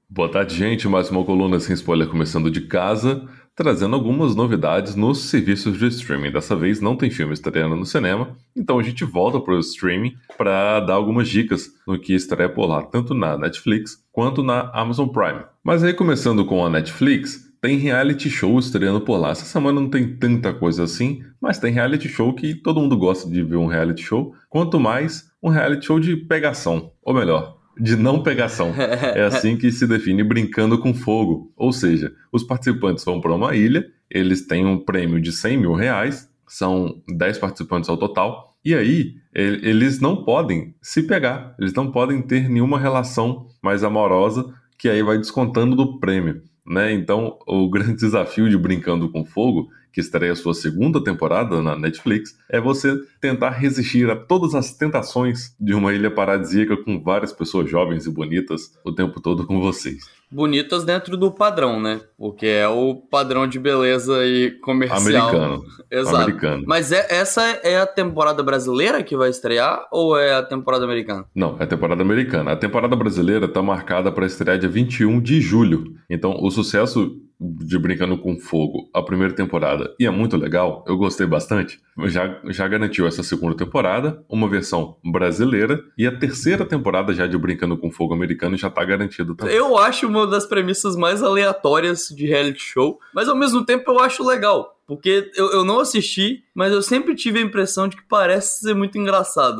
Boa tarde, gente. Mais uma coluna sem spoiler começando de casa, trazendo algumas novidades nos serviços de streaming. Dessa vez não tem filme estreando no cinema, então a gente volta para o streaming para dar algumas dicas no que estreia por lá, tanto na Netflix quanto na Amazon Prime. Mas aí, começando com a Netflix, tem reality show estreando por lá. Essa semana não tem tanta coisa assim, mas tem reality show que todo mundo gosta de ver um reality show, quanto mais um reality show de pegação, ou melhor, de não pegação. É assim que se define Brincando com Fogo. Ou seja, os participantes vão para uma ilha, eles têm um prêmio de R$ 100.000, são 10 participantes ao total, e aí eles não podem se pegar, eles não podem ter nenhuma relação mais amorosa, que aí vai descontando do prêmio, né? Então, o grande desafio de Brincando com Fogo, que estreia sua segunda temporada na Netflix, é você tentar resistir a todas as tentações de uma ilha paradisíaca com várias pessoas jovens e bonitas o tempo todo com vocês. Bonitas dentro do padrão, né? Porque é o padrão de beleza e comercial. Americano. Exato. Americano. Mas essa é a temporada brasileira que vai estrear ou é a temporada americana? Não, é a temporada americana. A temporada brasileira está marcada para estrear dia 21 de julho. Então, o sucesso de Brincando com Fogo, a primeira temporada, e é muito legal, eu gostei bastante, já garantiu essa segunda temporada, uma versão brasileira, e a terceira temporada já de Brincando com Fogo americano já está garantida também. Eu acho uma das premissas mais aleatórias de reality show, mas ao mesmo tempo eu acho legal. Porque eu não assisti, mas eu sempre tive a impressão de que parece ser muito engraçado.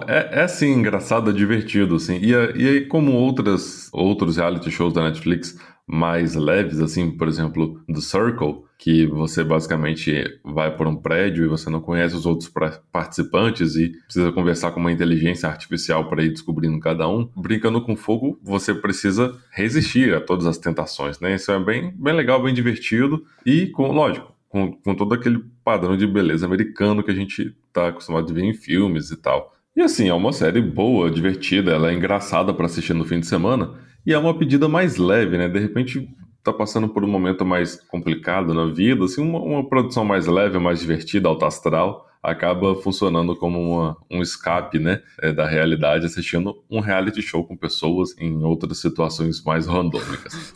É sim, engraçado, é divertido, assim. E aí, como outros reality shows da Netflix mais leves, assim, por exemplo, The Circle, que você basicamente vai por um prédio e você não conhece os outros participantes e precisa conversar com uma inteligência artificial para ir descobrindo cada um. Brincando com Fogo, você precisa resistir a todas as tentações, né? Isso é bem legal, bem divertido e, lógico, com todo aquele padrão de beleza americano que a gente tá acostumado a ver em filmes e tal. E assim, é uma série boa, divertida, ela é engraçada para assistir no fim de semana e é uma pedida mais leve, né? De repente tá passando por um momento mais complicado na vida, assim, uma produção mais leve, mais divertida, alta astral, acaba funcionando como um escape, né, da realidade, assistindo um reality show com pessoas em outras situações mais randômicas.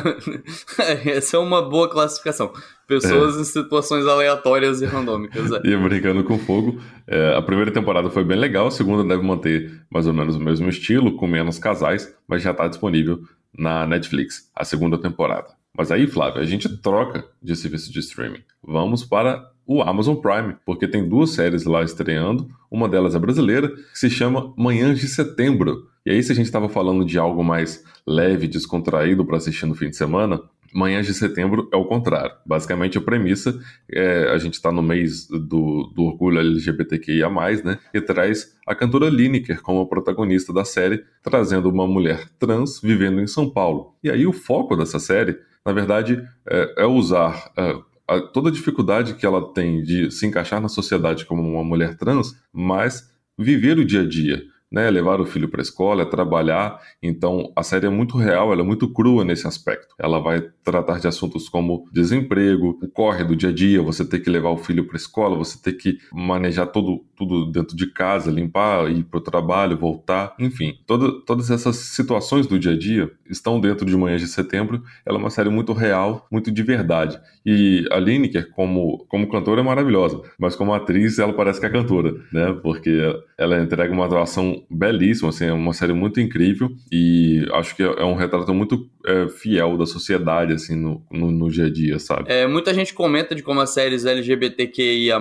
Essa é uma boa classificação. Pessoas em situações aleatórias e randômicas. E Brincando com Fogo, a primeira temporada foi bem legal, a segunda deve manter mais ou menos o mesmo estilo, com menos casais, mas já está disponível na Netflix, a segunda temporada. Mas aí, Flávio, a gente troca de serviço de streaming. Vamos para o Amazon Prime, porque tem duas séries lá estreando. Uma delas é brasileira, que se chama Manhãs de Setembro. E aí, se a gente estava falando de algo mais leve, descontraído para assistir no fim de semana, Manhãs de Setembro é o contrário. Basicamente, a premissa é a gente está no mês do orgulho LGBTQIA+, né? E traz a cantora Lineker como protagonista da série, trazendo uma mulher trans vivendo em São Paulo. E aí o foco dessa série, na verdade, é usar toda a dificuldade que ela tem de se encaixar na sociedade como uma mulher trans, mas viver o dia a dia, né, levar o filho para a escola, trabalhar. Então a série é muito real, ela é muito crua nesse aspecto. Ela vai tratar de assuntos como desemprego, o corre do dia a dia, você ter que levar o filho para a escola, você ter que manejar tudo dentro de casa, limpar, ir para o trabalho, voltar, enfim. Todas essas situações do dia a dia estão dentro de Manhãs de Setembro. Ela é uma série muito real, muito de verdade. E a Lineker, como cantora, é maravilhosa, mas como atriz, ela parece que é cantora, né? Porque ela entrega uma atuação belíssima, assim, é uma série muito incrível e acho que é um retrato muito fiel da sociedade, assim, no dia a dia, sabe? Muita gente comenta de como as séries LGBTQIA+,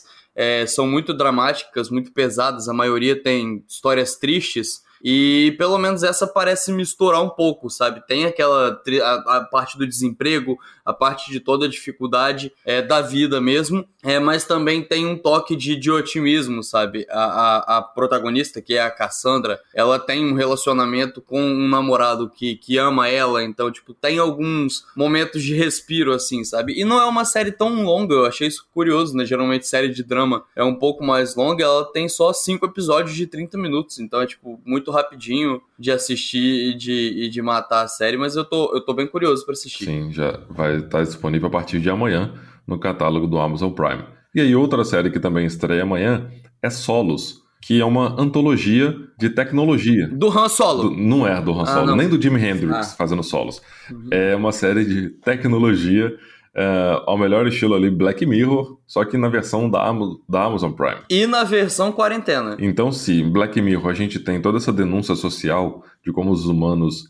são muito dramáticas, muito pesadas, a maioria tem histórias tristes, e pelo menos essa parece misturar um pouco, sabe? Tem a parte do desemprego, a parte de toda a dificuldade da vida mesmo, mas também tem um toque de otimismo, sabe? A protagonista, que é a Cassandra, ela tem um relacionamento com um namorado que ama ela, então, tipo, tem alguns momentos de respiro, assim, sabe? E não é uma série tão longa, eu achei isso curioso, né? Geralmente série de drama é um pouco mais longa, ela tem só 5 episódios de 30 minutos, então é, tipo, muito rapidinho de assistir e de matar a série, mas eu tô bem curioso pra assistir. Sim, já vai estar disponível a partir de amanhã no catálogo do Amazon Prime. E aí outra série que também estreia amanhã é Solos, que é uma antologia de tecnologia. Do Han Solo? Não é do Han Solo, não. nem do Jimi Hendrix fazendo solos. É uma série de tecnologia ao melhor estilo ali Black Mirror, só que na versão da Amazon Prime. E na versão quarentena. Então, se em Black Mirror a gente tem toda essa denúncia social de como os humanos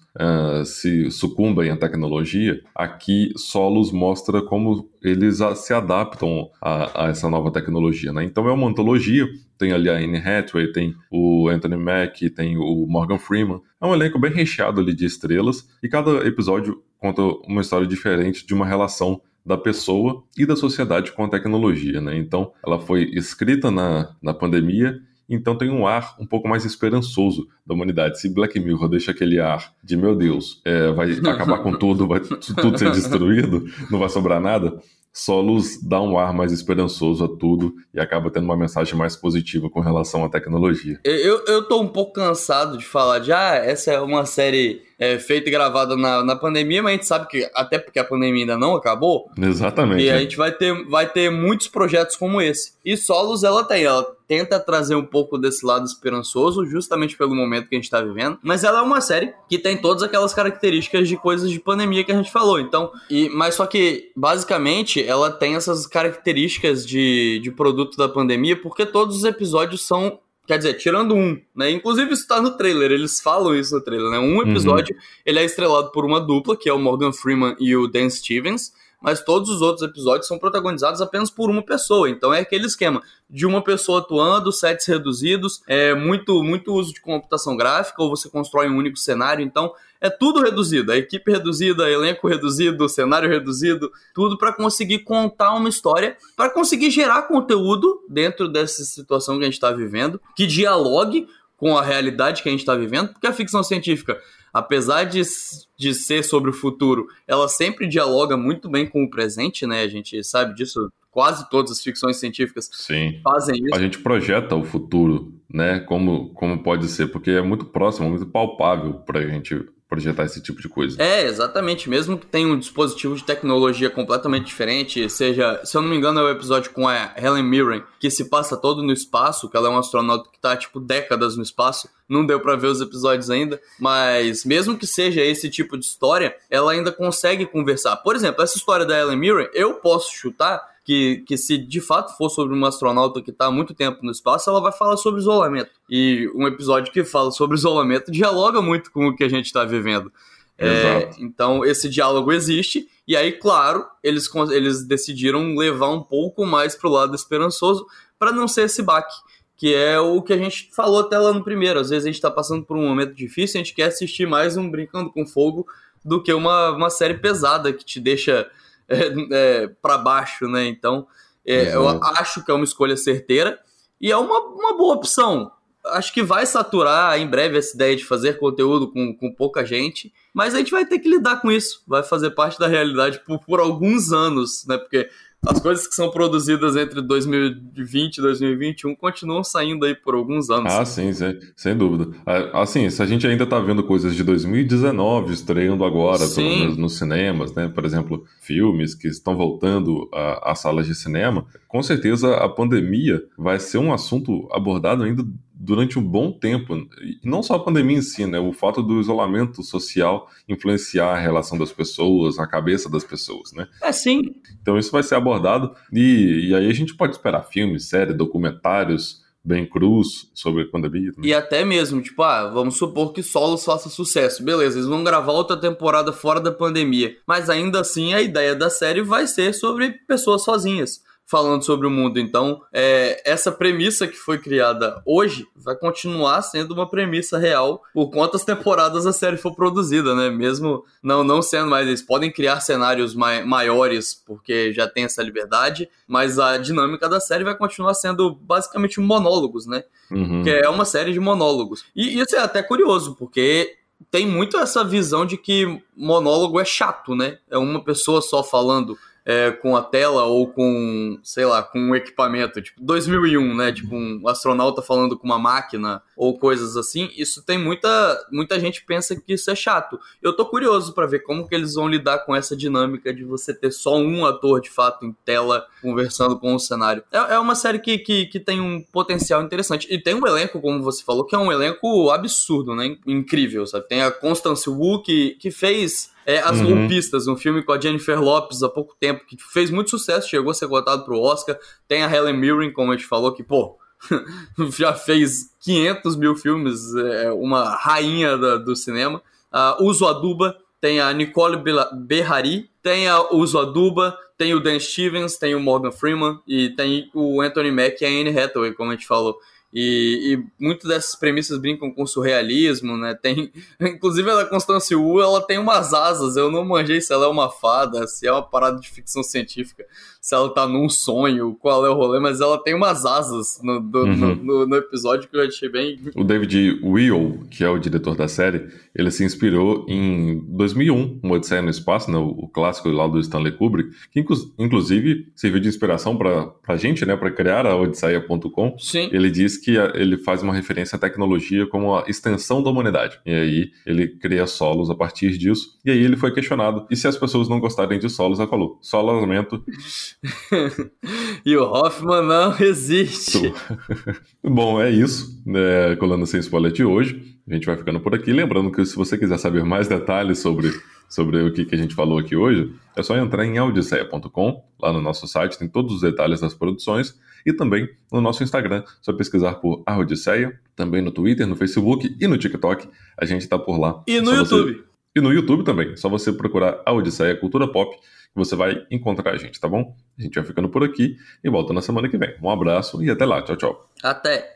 se sucumbem à tecnologia, aqui Solos mostra como eles se adaptam a essa nova tecnologia, né? Então é uma antologia, tem ali a Anne Hathaway, tem o Anthony Mackie, tem o Morgan Freeman. É um elenco bem recheado ali de estrelas, e cada episódio conta uma história diferente de uma relação da pessoa e da sociedade com a tecnologia, né? Então, ela foi escrita na pandemia, então tem um ar um pouco mais esperançoso da humanidade. Se Black Mirror deixa aquele ar de, meu Deus, vai acabar com tudo, vai tudo ser destruído, não vai sobrar nada, Solos dá um ar mais esperançoso a tudo e acaba tendo uma mensagem mais positiva com relação à tecnologia. Eu tô um pouco cansado de falar de, essa é uma série feita e gravada na pandemia, mas a gente sabe que, até porque a pandemia ainda não acabou, Exatamente. E a gente vai ter muitos projetos como esse. E Solos, ela tenta trazer um pouco desse lado esperançoso, justamente pelo momento que a gente tá vivendo, mas ela é uma série que tem todas aquelas características de coisas de pandemia que a gente falou, então, mas só que, basicamente, ela tem essas características de produto da pandemia, porque todos os episódios são, quer dizer, tirando um, né? Inclusive isso tá no trailer, eles falam isso no trailer, né? Um episódio, ele é estrelado por uma dupla, que é o Morgan Freeman e o Dan Stevens, mas todos os outros episódios são protagonizados apenas por uma pessoa. Então é aquele esquema de uma pessoa atuando, sets reduzidos, muito uso de computação gráfica, ou você constrói um único cenário. Então é tudo reduzido, a equipe reduzida, elenco reduzido, cenário reduzido, tudo para conseguir contar uma história, para conseguir gerar conteúdo dentro dessa situação que a gente está vivendo, que dialogue com a realidade que a gente está vivendo, porque a ficção científica, apesar de ser sobre o futuro, ela sempre dialoga muito bem com o presente, né? A gente sabe disso, quase todas as ficções científicas fazem isso. A gente projeta o futuro, né? Como pode ser, porque é muito próximo, muito palpável para a gente projetar esse tipo de coisa. Exatamente. Mesmo que tenha um dispositivo de tecnologia completamente diferente, seja, se eu não me engano, é o episódio com a Helen Mirren, que se passa todo no espaço, que ela é uma astronauta que tá, décadas no espaço. Não deu pra ver os episódios ainda, mas mesmo que seja esse tipo de história, ela ainda consegue conversar. Por exemplo, essa história da Helen Mirren, eu posso chutar que se de fato for sobre uma astronauta que está há muito tempo no espaço, ela vai falar sobre isolamento. E um episódio que fala sobre isolamento dialoga muito com o que a gente está vivendo. Então, esse diálogo existe. E aí, claro, eles decidiram levar um pouco mais para o lado esperançoso para não ser esse baque. Que é o que a gente falou até lá no primeiro. Às vezes a gente está passando por um momento difícil e a gente quer assistir mais um Brincando com Fogo do que uma série pesada que te deixa para baixo, né? Então, eu acho que é uma escolha certeira e é uma boa opção. Acho que vai saturar em breve essa ideia de fazer conteúdo com pouca gente, mas a gente vai ter que lidar com isso. Vai fazer parte da realidade por alguns anos, né? Porque as coisas que são produzidas entre 2020 e 2021 continuam saindo aí por alguns anos. Sim, sem dúvida. Assim, se a gente ainda tá vendo coisas de 2019 estreando agora, pelo menos nos cinemas, né? Por exemplo, filmes que estão voltando às salas de cinema, com certeza a pandemia vai ser um assunto abordado ainda durante um bom tempo. E não só a pandemia em si, né? O fato do isolamento social influenciar a relação das pessoas, a cabeça das pessoas, né? Sim. Então isso vai ser abordado e aí a gente pode esperar filmes, séries, documentários bem crus sobre a pandemia. Né? E até mesmo, vamos supor que Solos faça sucesso. Beleza, eles vão gravar outra temporada fora da pandemia. Mas ainda assim a ideia da série vai ser sobre pessoas sozinhas falando sobre o mundo. Então, essa premissa que foi criada hoje vai continuar sendo uma premissa real por quantas temporadas a série for produzida, né? Mesmo não sendo mais, eles podem criar cenários maiores porque já tem essa liberdade, mas a dinâmica da série vai continuar sendo basicamente monólogos, né? Que é uma série de monólogos. E isso é até curioso, porque tem muito essa visão de que monólogo é chato, né? É uma pessoa só falando. com a tela ou com, sei lá, com um equipamento, tipo 2001, né, tipo um astronauta falando com uma máquina ou coisas assim, isso tem muita gente que pensa que isso é chato. Eu tô curioso pra ver como que eles vão lidar com essa dinâmica de você ter só um ator, de fato, em tela, conversando com o cenário. É uma série que tem um potencial interessante, e tem um elenco, como você falou, que é um elenco absurdo, né, incrível, sabe? Tem a Constance Wu, que fez... As Golpistas, um filme com a Jennifer Lopez há pouco tempo, que fez muito sucesso, chegou a ser cotado pro Oscar. Tem a Helen Mirren, como a gente falou, que, já fez 500 mil filmes, uma rainha do cinema. Uso Aduba, tem a Nicole Beharie, tem a Uso Aduba, tem o Dan Stevens, tem o Morgan Freeman, e tem o Anthony Mack e a Anne Hathaway, como a gente falou. E muitas dessas premissas brincam com surrealismo, né? Inclusive a Constance Wu, ela tem umas asas. Eu não manjei se ela é uma fada, se é uma parada de ficção científica, se ela tá num sonho, qual é o rolê, mas ela tem umas asas no episódio que eu achei bem... O David Weil, que é o diretor da série, ele se inspirou em 2001, Uma Odisseia no Espaço, né? O clássico lá do Stanley Kubrick, que inclusive serviu de inspiração pra gente, né? Pra criar a Odisseia.com. Sim. Ele diz que ele faz uma referência à tecnologia como a extensão da humanidade. E aí ele cria solos a partir disso. E aí ele foi questionado. E se as pessoas não gostarem de solos, ela falou, só lamento. E o Hoffman não existe. Bom, é isso. Colando Sem Spoiler de hoje. A gente vai ficando por aqui. Lembrando que se você quiser saber mais detalhes sobre o que a gente falou aqui hoje, é só entrar em audisseia.com. Lá no nosso site tem todos os detalhes das produções. E também no nosso Instagram, só pesquisar por Odisseia, também no Twitter, no Facebook e no TikTok, a gente tá por lá. E no YouTube. E no YouTube também, só você procurar a Odisseia Cultura Pop, que você vai encontrar a gente, tá bom? A gente vai ficando por aqui e volta na semana que vem. Um abraço e até lá, tchau, tchau. Até!